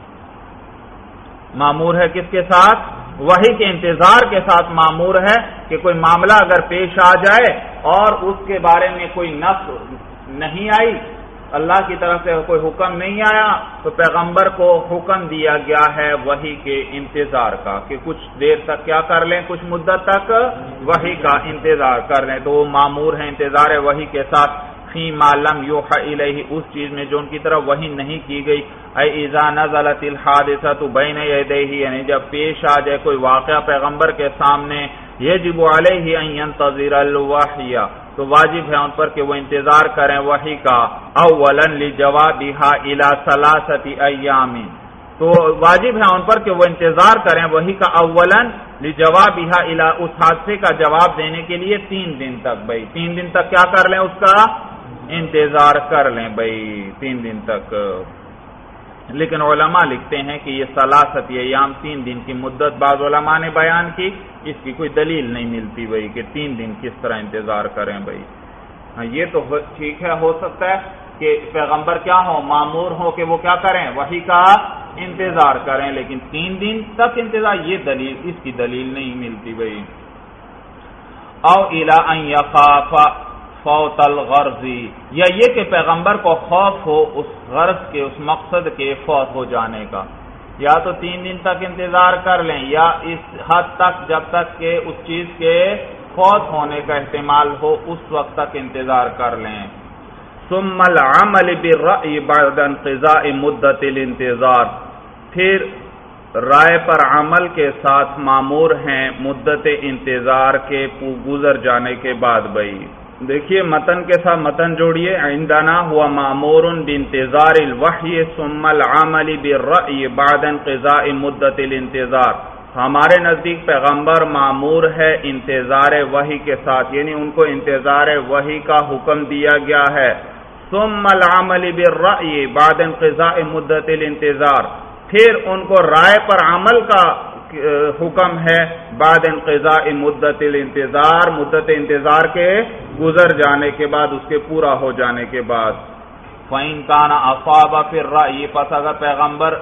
مامور ہے کس کے ساتھ؟ وحی کے انتظار کے ساتھ مامور ہے کہ کوئی معاملہ اگر پیش آ جائے اور اس کے بارے میں کوئی نص نہیں آئی، اللہ کی طرف سے کوئی حکم نہیں آیا، تو پیغمبر کو حکم دیا گیا ہے وحی کے انتظار کا کہ کچھ دیر تک کیا کر لیں، کچھ مدت تک وحی کا انتظار کر لیں، تو وہ مامور ہے انتظار وحی کے ساتھ۔ فی ما لم یوحى الیہ، اس چیز میں جو ان کی طرف وحی نہیں کی گئی، اے اذا نزلت الحادثۃ بین یدیہ، یعنی جب پیش آ جائے کوئی واقعہ پیغمبر کے سامنے، یجب علیہ ان ینتظر الوحی، تو واجب ہے ان پر کہ وہ انتظار کریں وحی کا، اولا لجوابها الى 3 ایام، تو واجب ہے ان پر کہ وہ انتظار کریں وہی کا اولاً لجوابها الی اس حادثے کا جواب دینے کے لیے 3 دن تک بھائی 3 دن تک کیا کر لیں اس کا انتظار کر لیں بھائی 3 دن تک. لیکن علماء لکھتے ہیں کہ یہ ثلاثت ایام 3 دن کی مدت بعض علماء نے بیان کی، اس کی کوئی دلیل نہیں ملتی بھائی کہ 3 دن کس طرح انتظار کریں بھائی. یہ تو ٹھیک ہے، ہو سکتا ہے کہ پیغمبر کیا ہو مامور ہو کہ وہ کیا کریں وحی کا انتظار کریں، لیکن 3 دن تک انتظار یہ دلیل اس کی دلیل نہیں ملتی بھائی. او الی ان یخاف فوت الغرض یا یہ کہ پیغمبر کو خوف ہو اس غرض کے اس مقصد کے فوت ہو جانے کا، یا تو 3 دن تک انتظار کر لیں یا اس حد تک جب تک کہ اس چیز کے فوت ہونے کا احتمال ہو اس وقت تک انتظار کر لیں. ثم العمل بالرأی بعد انقضاء مدت الانتظار پھر رائے پر عمل کے ساتھ مامور ہیں مدت انتظار کے گزر جانے کے بعد بھائی. دیکھیے متن کے ساتھ متن جوڑیے. عندنا ہوا مامور بانتظار الوحی ثم العمل بالرأی بعد انقضاء مدت الانتظار. ہمارے نزدیک پیغمبر مامور ہے انتظار وحی کے ساتھ، یعنی ان کو انتظار وحی کا حکم دیا گیا ہے. ثم العمل بالرأی بعد انقضاء مدت الانتظار پھر ان کو رائے پر عمل کا حکم ہے بعد انقضاء مدت الانتظار مدت انتظار کے گزر جانے کے بعد اس کے پورا ہو جانے کے بعد. فَإِن كَانَ أَصَابَ فِي الرَّأْيِ پس اگر پیغمبر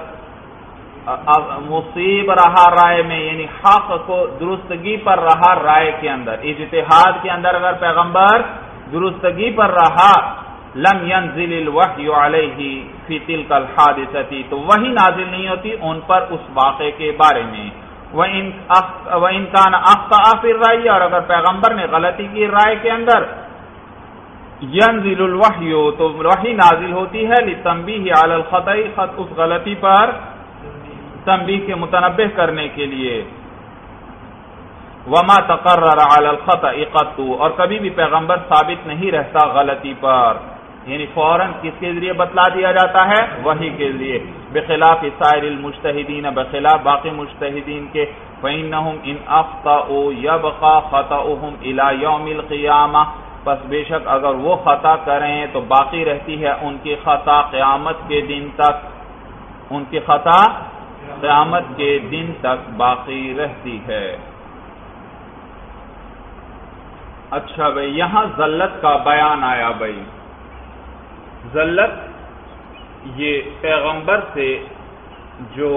مصیب رہا رائے میں یعنی حق کو درستگی پر رہا رائے کے اندر اجتہاد کے اندر اگر پیغمبر درستگی پر رہا لم ينزل الوحی علیہ فی تلک الحادثۃ تو وحی نازل نہیں ہوتی ان پر اس واقعے کے بارے میں. وَإِن كَانَ أَخْطَأَ فِي الرَّأْيِ اور اگر پیغمبر نے غلطی کی رائے کے اندر ينزل الوحی تو وحی نازل ہوتی ہے لتنبیہ علی الخطأ اس غلطی پر تنبیہ کے متنبہ کرنے کے لیے. وما تقرر علی الخطأ قط اور کبھی بھی پیغمبر ثابت نہیں رہتا غلطی پر، یعنی فوراً کس کے ذریعے بتلا دیا جاتا ہے وحی کے ذریعے. بخلاف سائر المجتہدین بخلاف باقی مجتہدین کے فإنہم ان اخطأوا یبقى خطأهم الى یوم القیامہ پس بے شک اگر وہ خطا کریں تو باقی رہتی ہے ان کی خطا قیامت کے دن تک، ان کی خطا قیامت کے دن تک باقی رہتی ہے. اچھا بھائی یہاں ذلت کا بیان آیا بھائی. ذلت یہ پیغمبر سے جو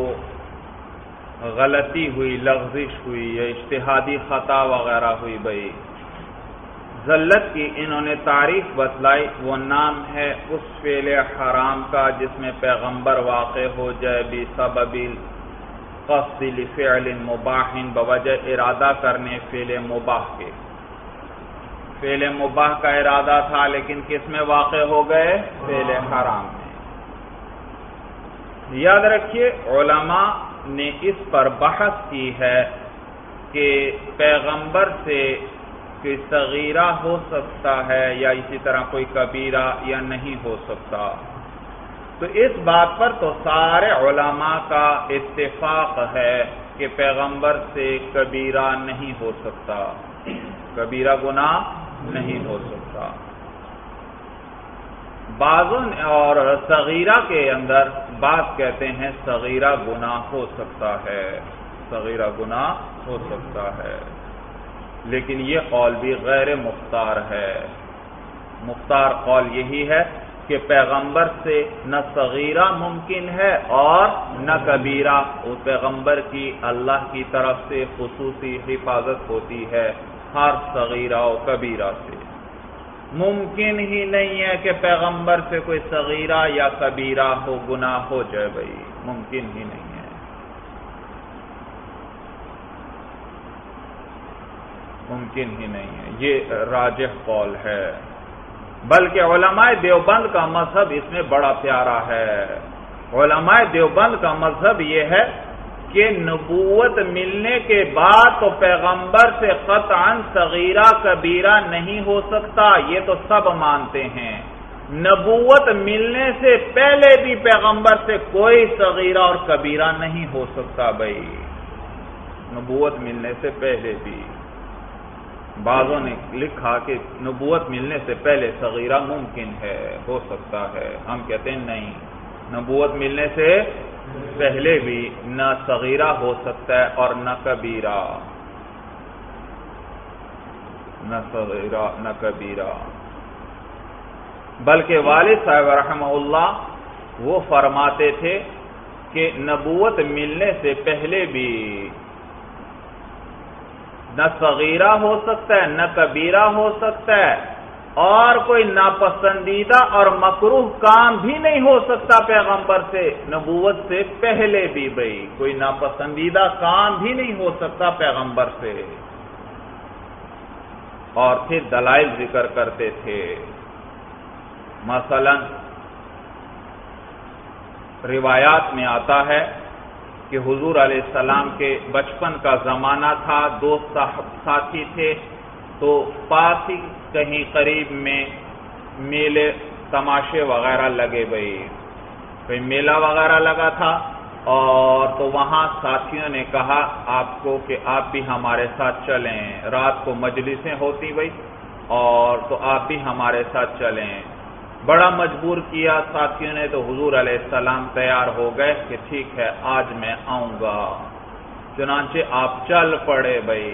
غلطی ہوئی لغزش ہوئی یا اجتہادی خطا وغیرہ ہوئی بھائی، ذلت کی انہوں نے تعریف بتلائی. وہ نام ہے اس فعل حرام کا جس میں پیغمبر واقع ہو جائے بسبب قصد لفعل مباح بوجہ ارادہ کرنے فعل مباح کے. فعل مباح کا ارادہ تھا لیکن کس میں واقع ہو گئے فعل حرام میں. یاد رکھیے علماء نے اس پر بحث کی ہے کہ پیغمبر سے کوئی صغیرہ ہو سکتا ہے یا اسی طرح کوئی کبیرہ یا نہیں ہو سکتا. تو اس بات پر تو سارے علماء کا اتفاق ہے کہ پیغمبر سے کبیرہ نہیں ہو سکتا، کبیرہ گناہ نہیں ہو سکتا. بعضوں اور صغیرہ کے اندر بعض کہتے ہیں صغیرہ گناہ ہو سکتا ہے، صغیرہ گناہ ہو سکتا ہے، لیکن یہ قول بھی غیر مختار ہے. مختار قول یہی ہے کہ پیغمبر سے نہ صغیرہ ممکن ہے اور نہ کبیرہ. اس پیغمبر کی اللہ کی طرف سے خصوصی حفاظت ہوتی ہے ہر صغیرہ و کبیرہ سے. ممکن ہی نہیں ہے کہ پیغمبر سے کوئی صغیرہ یا کبیرہ ہو گناہ ہو جائے بھائی، ممکن ہی نہیں ہے، ممکن ہی نہیں ہے. یہ راجح قول ہے. بلکہ علماء دیوبند کا مذہب اس میں بڑا پیارا ہے. علماء دیوبند کا مذہب یہ ہے کہ نبوت ملنے کے بعد تو پیغمبر سے قطعاً صغیرہ کبیرہ نہیں ہو سکتا، یہ تو سب مانتے ہیں. نبوت ملنے سے پہلے بھی پیغمبر سے کوئی صغیرہ اور کبیرہ نہیں ہو سکتا بھائی، نبوت ملنے سے پہلے بھی۔ بعضوں نے لکھا کہ نبوت ملنے سے پہلے صغیرہ ممکن ہے، ہو سکتا ہے، ہم کہتے ہیں نہیں، نبوت ملنے سے پہلے بھی نہ صغیرہ ہو سکتا ہے اور نہ کبیرہ، نہ صغیرہ نہ کبیرہ۔ بلکہ والد صاحب رحمہ اللہ وہ فرماتے تھے کہ نبوت ملنے سے پہلے بھی نہ صغیرہ ہو سکتا ہے نہ کبیرہ ہو سکتا ہے، اور کوئی ناپسندیدہ اور مکروہ کام بھی نہیں ہو سکتا پیغمبر سے نبوت سے پہلے بھی بھائی، کوئی ناپسندیدہ کام بھی نہیں ہو سکتا پیغمبر سے۔ اور پھر دلائل ذکر کرتے تھے، مثلا روایات میں آتا ہے کہ حضور علیہ السلام کے بچپن کا زمانہ تھا، دوست ساتھی تھے، تو پاس ہی کہیں قریب میں میلے تماشے وغیرہ لگے بھائی، کوئی میلہ وغیرہ لگا تھا، اور تو وہاں ساتھیوں نے کہا آپ کو کہ آپ بھی ہمارے ساتھ چلیں، رات کو مجلسیں ہوتی بھائی، اور تو آپ بھی ہمارے ساتھ چلیں۔ بڑا مجبور کیا ساتھیوں نے، تو حضور علیہ السلام تیار ہو گئے کہ ٹھیک ہے آج میں آؤں گا، چنانچہ آپ چل پڑے بھائی۔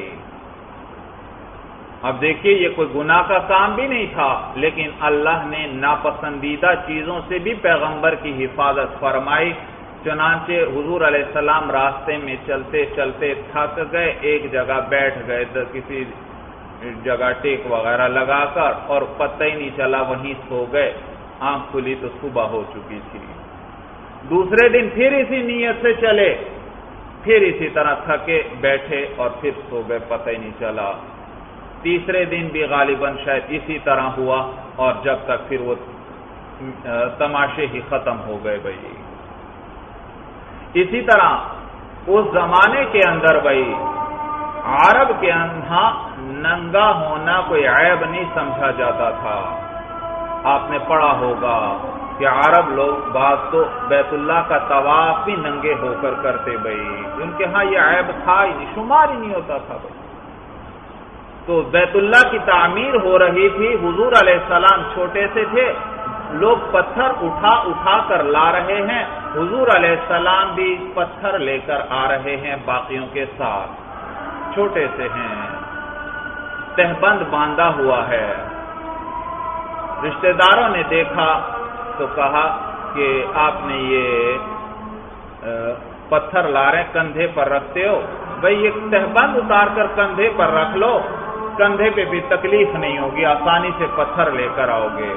اب دیکھیے یہ کوئی گناہ کا کام بھی نہیں تھا، لیکن اللہ نے ناپسندیدہ چیزوں سے بھی پیغمبر کی حفاظت فرمائی، چنانچہ حضور علیہ السلام راستے میں چلتے چلتے تھک گئے، ایک جگہ بیٹھ گئے، کسی جگہ ٹیک وغیرہ لگا کر، اور پتہ ہی نہیں چلا وہیں سو گئے، آنکھ کھلی تو صبح ہو چکی تھی۔ دوسرے دن پھر اسی نیت سے چلے، پھر اسی طرح تھکے بیٹھے اور پھر سو گئے، پتہ ہی نہیں چلا۔ تیسرے دن بھی غالباً شاید اسی طرح ہوا، اور جب تک پھر وہ تماشے ہی ختم ہو گئے بھائی۔ اسی طرح اس زمانے کے اندر بھائی عرب کے ہاں ننگا ہونا کوئی عیب نہیں سمجھا جاتا تھا۔ آپ نے پڑھا ہوگا کہ عرب لوگ بعض تو بیت اللہ کا طواف بھی ننگے ہو کر کرتے بھائی، ان کے ہاں یہ عیب تھا ہی نہیں، شمار ہی نہیں ہوتا تھا بھائی۔ تو بیت اللہ کی تعمیر ہو رہی تھی، حضور علیہ السلام چھوٹے سے تھے، لوگ پتھر اٹھا اٹھا کر لا رہے ہیں، حضور علیہ السلام بھی پتھر لے کر آ رہے ہیں باقیوں کے ساتھ، چھوٹے سے ہیں، تہبند باندھا ہوا ہے۔ رشتہ داروں نے دیکھا تو کہا کہ آپ نے یہ پتھر لا رہے کندھے پر رکھتے ہو، بھئی یہ تہبند اتار کر کندھے پر رکھ لو، کندھے پہ بھی تکلیف نہیں ہوگی، آسانی سے پتھر لے کر آؤ گے۔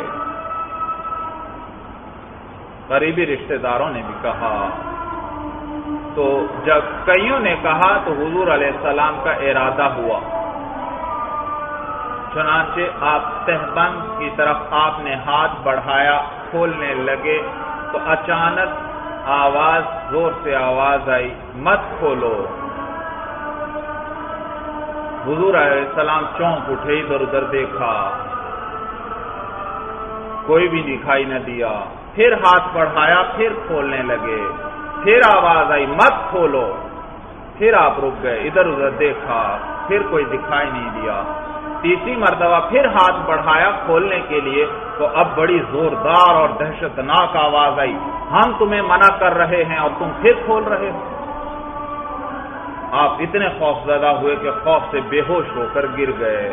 قریبی رشتہ داروں نے بھی کہا، تو جب کئیوں نے کہا تو حضور علیہ السلام کا ارادہ ہوا، چنانچہ آپ تہبند کی طرف آپ نے ہاتھ بڑھایا، کھولنے لگے تو اچانک آواز، زور سے آواز آئی، مت کھولو۔ حضور علیہ السلام چونک اٹھے، ادھر ادھر دیکھا، کوئی بھی دکھائی نہ دیا، پھر ہاتھ بڑھایا، پھر کھولنے لگے، پھر آواز آئی مت کھولو، پھر آپ رک گئے، ادھر ادھر دیکھا، پھر کوئی دکھائی نہیں دیا، تیسری مرتبہ پھر ہاتھ بڑھایا کھولنے کے لیے، تو اب بڑی زوردار اور دہشتناک آواز آئی، ہم تمہیں منع کر رہے ہیں اور تم پھر کھول رہے ہو۔ آپ اتنے خوف زدہ ہوئے کہ خوف سے بے ہوش ہو کر گر گئے،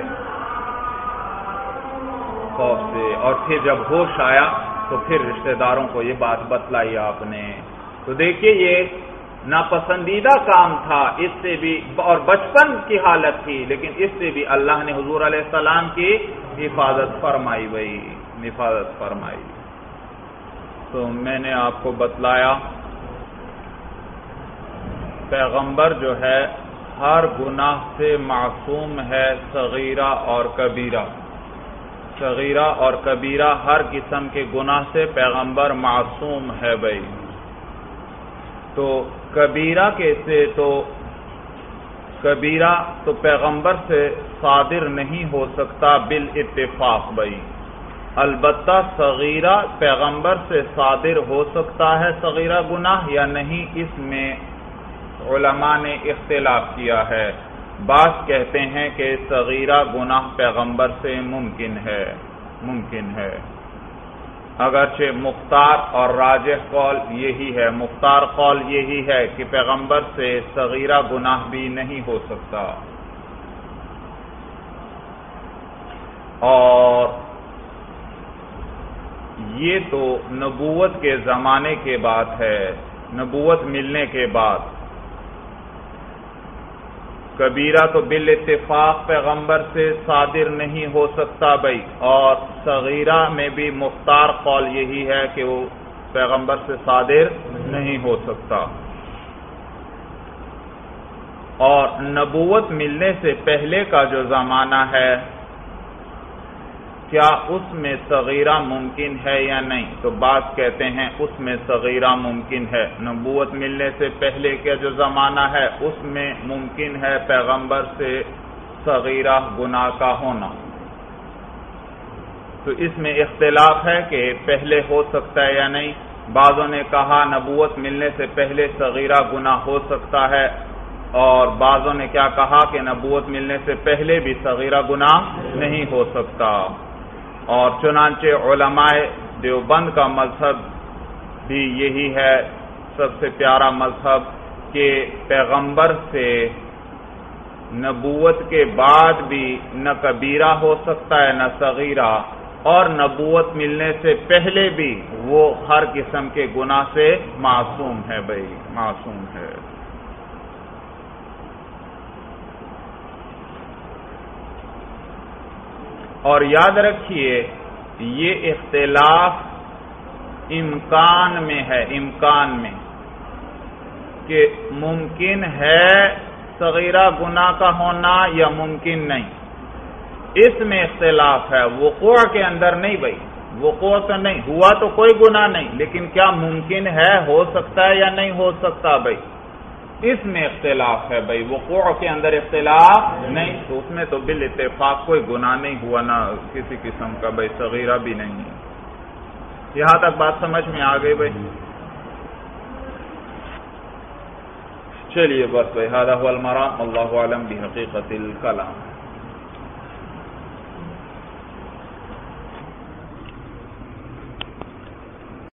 خوف سے، اور پھر جب ہوش آیا تو پھر رشتہ داروں کو یہ بات بتلائی آپ نے۔ تو دیکھیے یہ ناپسندیدہ کام تھا، اس سے بھی، اور بچپن کی حالت تھی، لیکن اس سے بھی اللہ نے حضور علیہ السلام کی حفاظت فرمائی بھائی، حفاظت فرمائی۔ تو میں نے آپ کو بتلایا پیغمبر جو ہے ہر گناہ سے معصوم ہے، صغیرہ اور کبیرہ، صغیرہ اور کبیرہ ہر قسم کے گناہ سے پیغمبر معصوم ہے بھائی۔ تو کبیرہ کیسے؟ تو کبیرہ تو پیغمبر سے صادر نہیں ہو سکتا بالاتفاق بھائی، البتہ صغیرہ پیغمبر سے صادر ہو سکتا ہے صغیرہ گناہ یا نہیں، اس میں علماء نے اختلاف کیا ہے۔ بعض کہتے ہیں کہ صغیرہ گناہ پیغمبر سے ممکن ہے، اگرچہ مختار اور راجح قول یہی ہے، مختار قول یہی ہے کہ پیغمبر سے صغیرہ گناہ بھی نہیں ہو سکتا۔ اور یہ تو نبوت کے زمانے کے بعد ہے، نبوت ملنے کے بعد۔ کبیرہ تو بالاتفاق پیغمبر سے صادر نہیں ہو سکتا بھائی، اور صغیرہ میں بھی مختار قول یہی ہے کہ وہ پیغمبر سے صادر نہیں ہو سکتا۔ اور نبوت ملنے سے پہلے کا جو زمانہ ہے، کیا اس میں صغیرہ ممکن ہے یا نہیں؟ تو بعض کہتے ہیں اس میں صغیرہ ممکن ہے۔ نبوت ملنے سے پہلے کا جو زمانہ ہے اس میں ممکن ہے پیغمبر سے صغیرہ گناہ کا ہونا۔ تو اس میں اختلاف ہے کہ پہلے ہو سکتا ہے یا نہیں۔ بعضوں نے کہا نبوت ملنے سے پہلے صغیرہ گناہ ہو سکتا ہے، اور بعضوں نے کیا کہا کہ نبوت ملنے سے پہلے بھی صغیرہ گناہ نہیں ہو سکتا۔ اور چنانچہ علماء دیوبند کا مذہب بھی یہی ہے، سب سے پیارا مذہب، کہ پیغمبر سے نبوت کے بعد بھی نہ کبیرہ ہو سکتا ہے نہ صغیرہ، اور نبوت ملنے سے پہلے بھی وہ ہر قسم کے گناہ سے معصوم ہے بھائی، معصوم ہے۔ اور یاد رکھیے یہ اختلاف امکان میں ہے، امکان میں، کہ ممکن ہے صغیرہ گناہ کا ہونا یا ممکن نہیں، اس میں اختلاف ہے، وقوع کے اندر نہیں بھائی، وقوع تو نہیں ہوا تو کوئی گناہ نہیں، لیکن کیا ممکن ہے، ہو سکتا ہے یا نہیں ہو سکتا بھائی، اس میں اختلاف ہے بھائی، وقوع کے اندر اختلاف نہیں، تو اس میں تو بالاتفاق کوئی گناہ نہیں ہوا، نہ کسی قسم کا بھائی صغیرہ بھی نہیں ہے۔ یہاں تک بات سمجھ میں آ گئی بھائی؟ چلیے بس بھائی، ھذا ھو المرام، اللہ اعلم بحقیقت الکلام۔